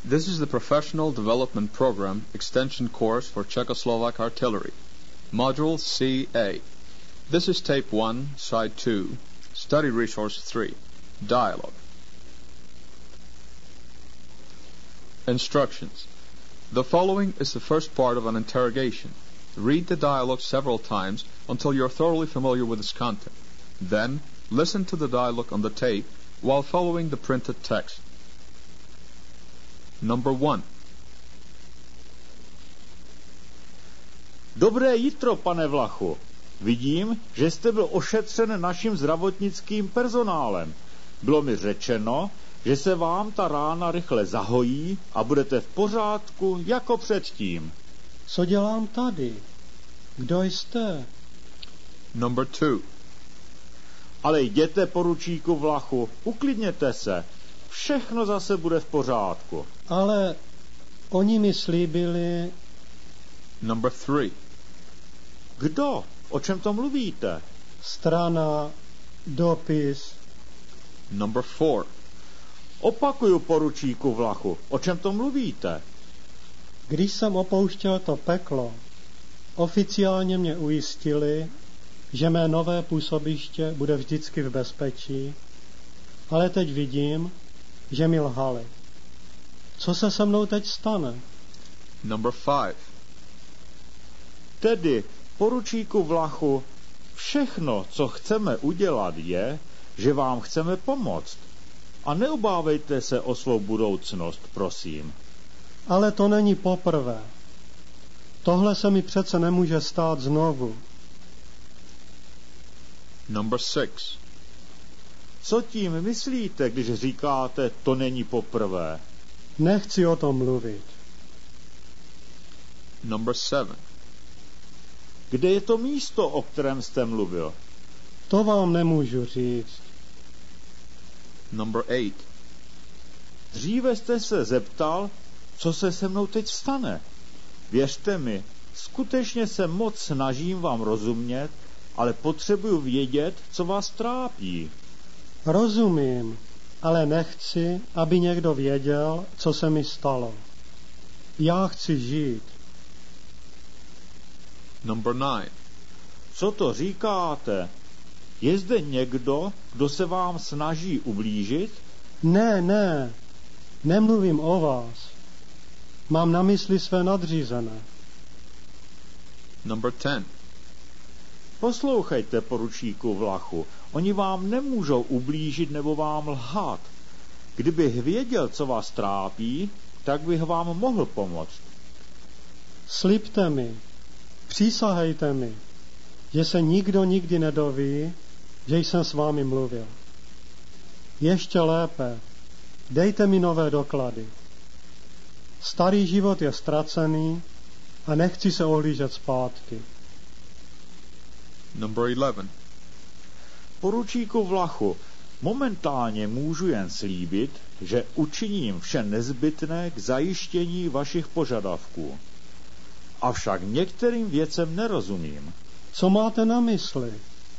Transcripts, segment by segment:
This is the Professional Development Program Extension Course for Czechoslovak Artillery, Module CA. This is Tape 1, Side 2, Study Resource 3, Dialogue. Instructions. The following is the first part of an interrogation. Read the dialogue several times until you're thoroughly familiar with its content. Then, listen to the dialogue on the tape while following the printed text. Number 1. Dobré jitro, pane Vlachu. Vidím, že jste byl ošetřen naším zdravotnickým personálem. Bylo mi řečeno, že se vám ta rána rychle zahojí a budete v pořádku jako předtím. Co dělám tady? Kdo jste? Number 2. Ale jděte, poručíku Vlachu, uklidněte se. Všechno zase bude v pořádku. Ale oni mi slíbili... Number 3. Kdo? O čem to mluvíte? Strana, dopis. Number 4. Opakuju, poručíku Vlachu, o čem to mluvíte? Když jsem opouštěl to peklo, oficiálně mě ujistili, že mé nové působiště bude vždycky v bezpečí, ale teď vidím, že mi lhali. Co se se mnou teď stane? Number 5. Tedy, poručíku Vlachu, všechno, co chceme udělat, je, že vám chceme pomoct. A neobávejte se o svou budoucnost, prosím. Ale to není poprvé. Tohle se mi přece nemůže stát znovu. Number 6. Co tím myslíte, když říkáte, to není poprvé? Nechci o tom mluvit. Number 7. Kde je to místo, o kterém jste mluvil? To vám nemůžu říct. Number 8. Dříve jste se zeptal, co se se mnou teď stane. Věřte mi, skutečně se moc snažím vám rozumět, ale potřebuju vědět, co vás trápí. Rozumím, ale nechci, aby někdo věděl, co se mi stalo. Já chci žít. Number 9. Co to říkáte? Je zde někdo, kdo se vám snaží ublížit? Ne, nemluvím o vás. Mám na mysli své nadřízené. Number 10. Poslouchejte, poručíku Vlachu, oni vám nemůžou ublížit nebo vám lhát. Kdybych věděl, co vás trápí, tak bych vám mohl pomoct. Slibte mi, přísahejte mi, že se nikdo nikdy nedoví, že jsem s vámi mluvil. Ještě lépe, dejte mi nové doklady. Starý život je ztracený a nechci se ohlížet zpátky. Number 11. Poručíku Vlachu, momentálně můžu jen slíbit, že učiním vše nezbytné k zajištění vašich požadavků. Avšak některým věcem nerozumím. Co máte na mysli?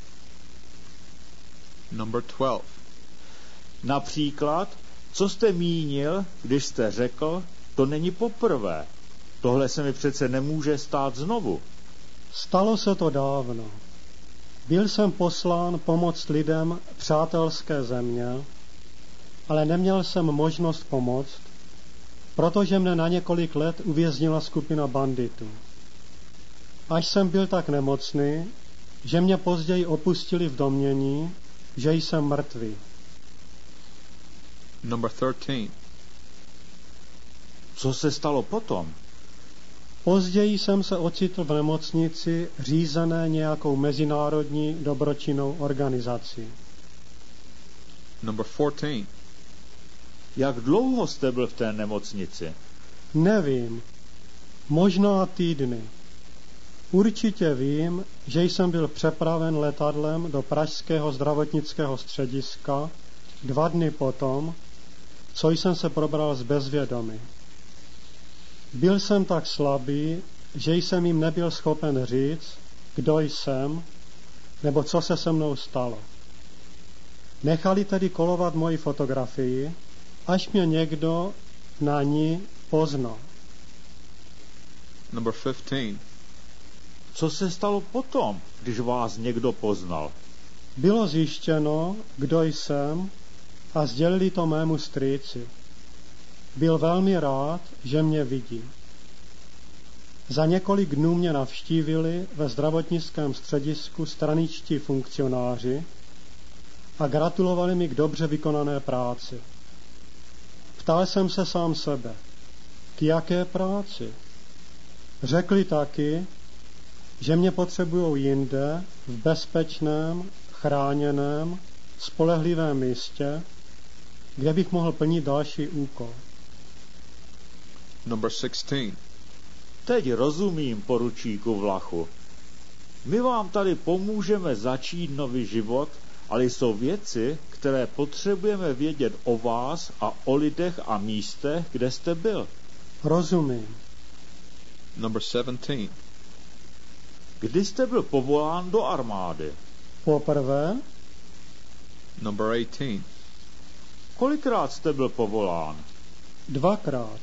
Number 12. Například, co jste mínil, když jste řekl, to není poprvé. Tohle se mi přece nemůže stát znovu. Stalo se to dávno. Byl jsem poslán pomoct lidem přátelské země, ale neměl jsem možnost pomoct, protože mne na několik let uvěznila skupina banditů. Až jsem byl tak nemocný, že mě později opustili v domnění, že jsem mrtvý. Number 13. Co se stalo potom? Později jsem se ocitl v nemocnici řízené nějakou mezinárodní dobročinnou organizací. Number 14. Jak dlouho jste byl v té nemocnici? Nevím, možná týdny. Určitě vím, že jsem byl přepraven letadlem do pražského zdravotnického střediska 2 dny potom, co jsem se probral z bezvědomí. Byl jsem tak slabý, že jsem jim nebyl schopen říct, kdo jsem, nebo co se se mnou stalo. Nechali tedy kolovat moji fotografii, až mě někdo na ní poznal. Number 15. Co se stalo potom, když vás někdo poznal? Bylo zjištěno, kdo jsem, a sdělili to mému strýci. Byl velmi rád, že mě vidí. Za několik dnů mě navštívili ve zdravotnickém středisku straničtí funkcionáři a gratulovali mi k dobře vykonané práci. Ptal jsem se sám sebe, k jaké práci? Řekli taky, že mě potřebujou jinde, v bezpečném, chráněném, spolehlivém místě, kde bych mohl plnit další úkol. Number 16. Teď rozumím, poručíku Vlachu. My vám tady pomůžeme začít nový život, ale jsou věci, které potřebujeme vědět o vás a o lidech a místech, kde jste byl. Rozumím. Number 17. Kdy jste byl povolán do armády? Poprvé, Number 18. Kolikrát jste byl povolán? 2krát.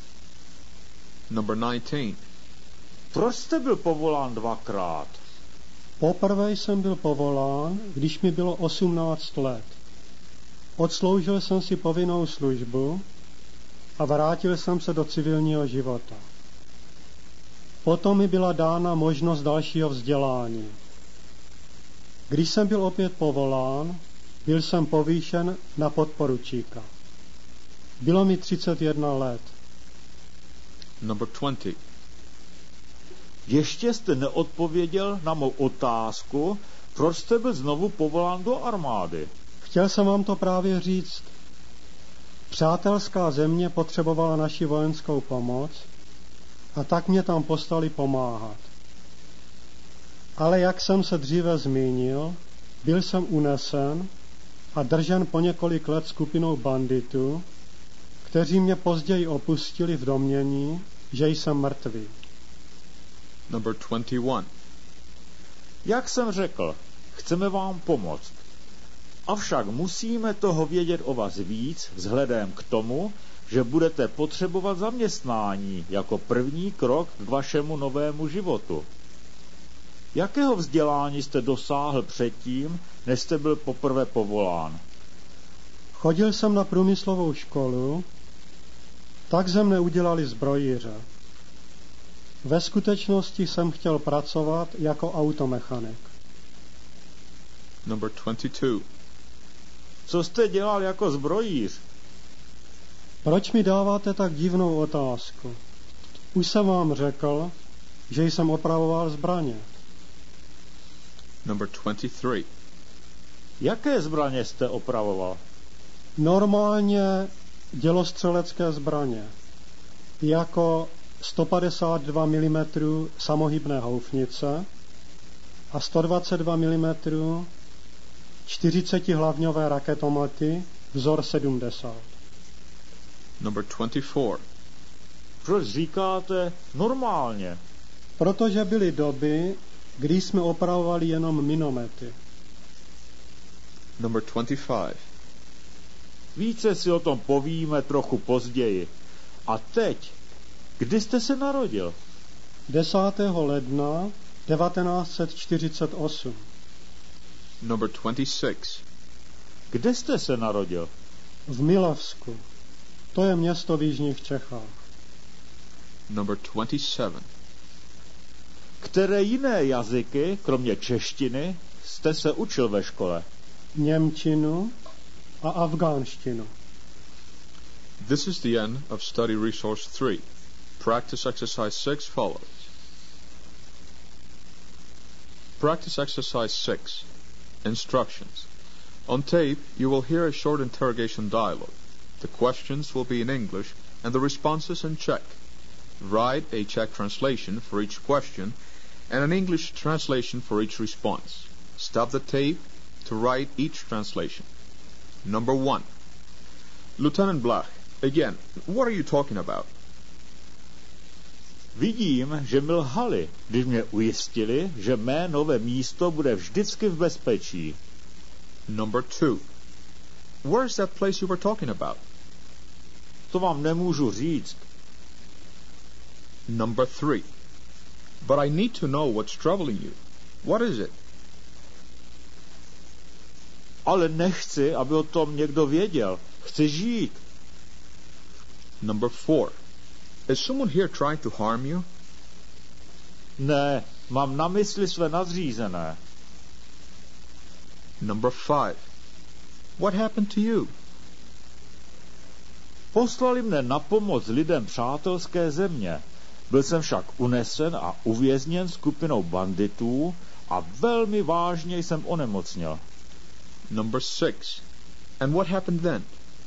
Number 19. Proč jste byl povolán 2krát? Poprvé jsem byl povolán, když mi bylo 18 let. Odsloužil jsem si povinnou službu a vrátil jsem se do civilního života. Potom mi byla dána možnost dalšího vzdělání. Když jsem byl opět povolán, byl jsem povýšen na podporučíka. Bylo mi 31 let. Number 20. Ještě jste neodpověděl na mou otázku, proč jste byl znovu povolán do armády. Chtěl jsem vám to právě říct. Přátelská země potřebovala naši vojenskou pomoc a tak mě tam poslali pomáhat. Ale jak jsem se dříve zmínil, byl jsem unesen a držen po několik let skupinou banditů, kteří mě později opustili v domnění, že jsem mrtvý. Number 21. Jak jsem řekl, chceme vám pomoct. Avšak musíme toho vědět o vás víc vzhledem k tomu, že budete potřebovat zaměstnání jako první krok k vašemu novému životu. Jakého vzdělání jste dosáhl předtím, než jste byl poprvé povolán? Chodil jsem na průmyslovou školu, tak ze mne udělali zbrojíře. Ve skutečnosti jsem chtěl pracovat jako automechanik. Number 22. Co jste dělal jako zbrojíř? Proč mi dáváte tak divnou otázku? Už jsem vám řekl, že jsem opravoval zbraně. Number 23. Jaké zbraně jste opravoval? Normálně dělostřelecké zbraně, jako 152 mm samohybné houfnice a 122 mm 40-hlavňové raketomety vzor 70. Number 24. Proč říkáte normálně? Protože byly doby, kdy jsme opravovali jenom minomety. Number 25. Více si o tom povíme trochu později. A teď, kdy jste se narodil? 10. ledna 1948. Number 26. Kde jste se narodil? V Milavsku. To je město v jižních Čechách. Number 27. Které jiné jazyky, kromě češtiny, jste se učil ve škole? Němčinu a afgánštinu. This is the end of study resource 3. Practice exercise 6 follows. Practice exercise 6. Instructions. On tape, you will hear a short interrogation dialogue. The questions will be in English and the responses in Czech. Write a Czech translation for each question and an English translation for each response. Stop the tape to write each translation. Number 1. Lieutenant Blach, again, what are you talking about? Vidím, že mi lhali, když mě ujistili, že mé nové místo bude vždycky v bezpečí. Number 2. Where is that place you were talking about? to vám nemůžu říct. Number 3. But I need to know what's troubling you. What is it? Ale nechci, aby o tom někdo věděl. Chci žít. Number 4. Is someone here trying to harm you? Ne, mám na mysli své nadřízené. Number 5. What happened to you? Poslali mne na pomoc lidem přátelské země. Byl jsem však unesen a uvězněn skupinou banditů a velmi vážně jsem onemocněl. Number 6. And what happened then?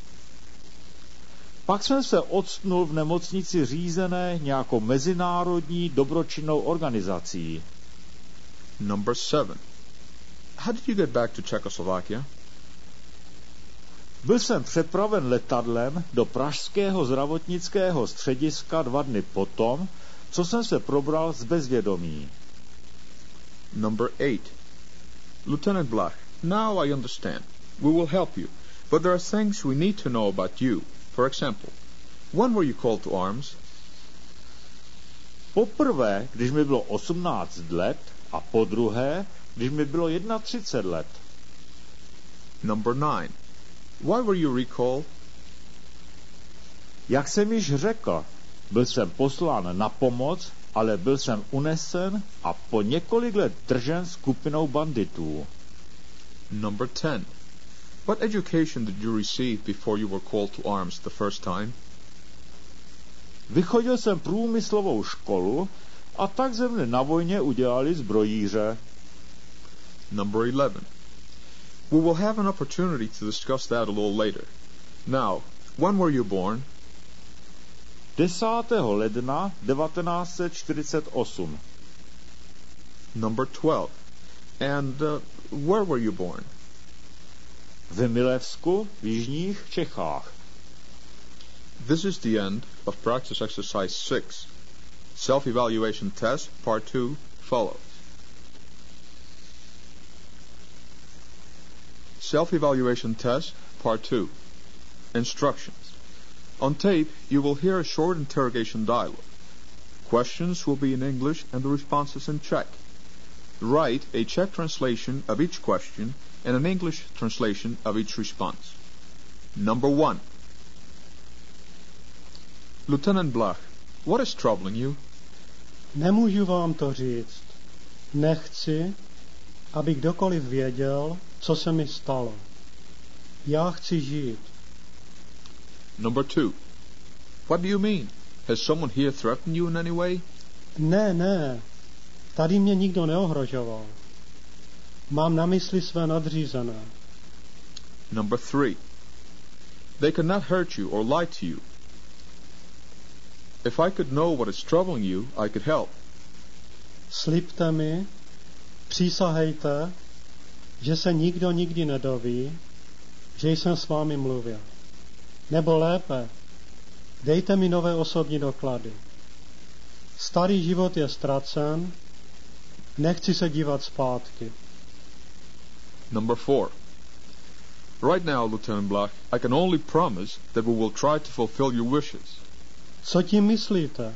Pak jsem se octnul v nemocnici řízené nějakou mezinárodní dobročinnou organizací. Number 7. How did you get back to Czechoslovakia? Byl jsem přepraven letadlem do pražského zdravotnického střediska 2 dny potom, co jsem se probral z bezvědomí. Number 8. Lieutenant Blach, now I understand. We will help you. But there are things we need to know about you. For example, when were you called to arms? Poprvé, když mi bylo 18 let, a podruhé, když mi bylo 31 let. Number 9. Why were you recalled? Jak jsem již řekl, byl jsem poslán na pomoc, ale byl jsem unesen a po několik let držen skupinou banditů. Number 10. What education did you receive before you were called to arms the first time? Vychodil jsem průmyslovou školu a tak ze mne na vojně udělali zbrojíře. Number 11. We will have an opportunity to discuss that a little later. Now, when were you born? 10. ledna 1948. Number 12. And where were you born? V Milevsku v jižních Čechách. This is the end of practice exercise 6. Self-evaluation test, part 2, follows. Self-evaluation test, part 2. Instructions. On tape, you will hear a short interrogation dialogue. Questions will be in English and the responses in Czech. Write a Czech translation of each question and an English translation of each response. Number 1. Lieutenant Blach, what is troubling you? Nemůžu vám to říct. Nechci, aby kdokoliv věděl, co se mi stalo. Já chci žít. Number 2. What do you mean? Has someone here threatened you in any way? Ne. Tady mě nikdo neohrožoval. Mám na mysli své nadřízené. Number 3. They could not hurt you or lie to you. If I could know what is troubling you, I could help. Slibte mi, přísahejte, že se nikdo nikdy nedoví, že jsem s vámi mluvil. Nebo lépe, dejte mi nové osobní doklady. Starý život je ztracen, nechci se dívat zpátky. Number 4. Right now, Lieutenant Blach, I can only promise that we will try to fulfill your wishes. Co tím myslíte?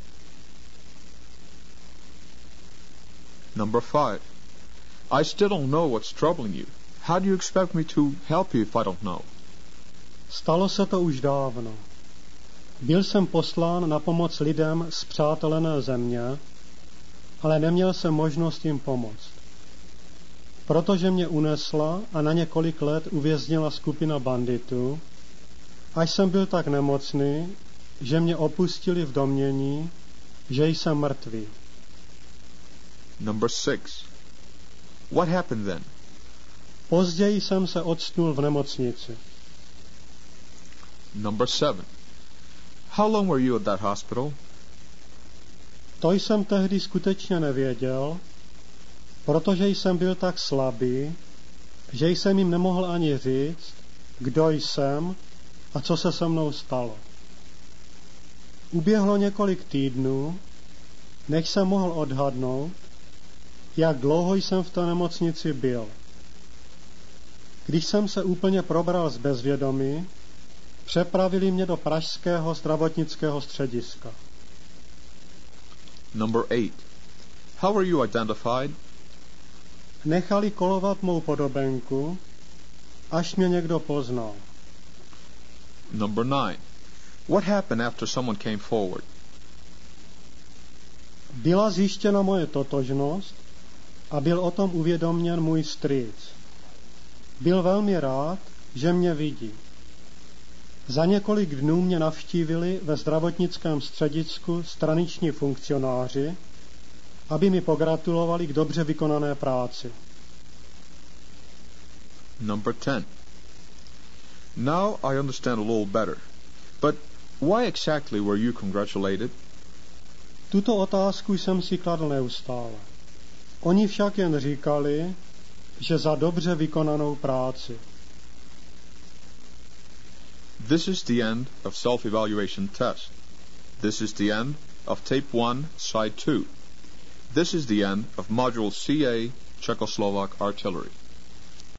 Number 5. I still don't know what's troubling you. How do you expect me to help you if I don't know? Stalo se to už dávno. Byl jsem poslán na pomoc lidem z přátelené země, ale neměl jsem možnost jim pomoct. Protože mě unesla a na několik let uvěznila skupina banditů, až jsem byl tak nemocný, že mě opustili v domnění, že jsem mrtvý. Number 6. What happened then? Později jsem se octnul v nemocnici. Number 7. How long were you at that hospital? To jsem tehdy skutečně nevěděl, protože jsem byl tak slabý, že jsem jim nemohl ani říct, kdo jsem a co se se mnou stalo. Uběhlo několik týdnů, než jsem mohl odhadnout, jak dlouho jsem v té nemocnici byl. Když jsem se úplně probral z bezvědomí, Přepravili mě do pražského zdravotnického střediska. Number 8. How were you identified? Nechali kolovat mou podobenku, až mě někdo poznal. Number 9. What happened after someone came forward? Byla zjištěna moje totožnost a byl o tom uvědoměn můj strýc. Byl velmi rád, že mě vidí. Za několik dnů mě navštívili ve zdravotnickém středisku straniční funkcionáři, aby mi pogratulovali k dobře vykonané práci. Number 10. Now I understand a little better. But why exactly were you congratulated? Tuto otázku jsem si kladl neustále. Oni však jen říkali, že za dobře vykonanou práci. This is the end of self-evaluation test. This is the end of tape 1, side 2. This is the end of module CA, Czechoslovak Artillery.